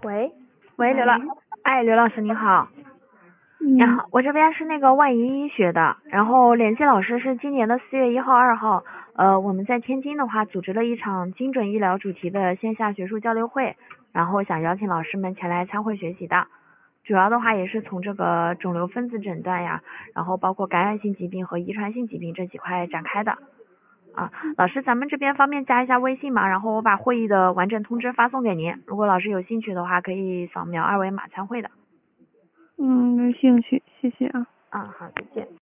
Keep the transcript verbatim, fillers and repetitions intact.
喂，喂，刘老，哎，刘老师您好。 嗯， 然后我这边是那个万怡医学的，然后联系老师是今年的四月一号、二号，呃，我们在天津的话组织了一场精准医疗主题的线下学术交流会，然后想邀请老师们前来参会学习的。主要的话也是从这个肿瘤分子诊断呀，然后包括感染性疾病和遗传性疾病这几块展开的。啊，老师，咱们这边方便加一下微信吗？然后我把会议的完整通知发送给您，如果老师有兴趣的话，可以扫描二维码参会的。 嗯，没兴趣，谢谢啊。 啊，好，再见。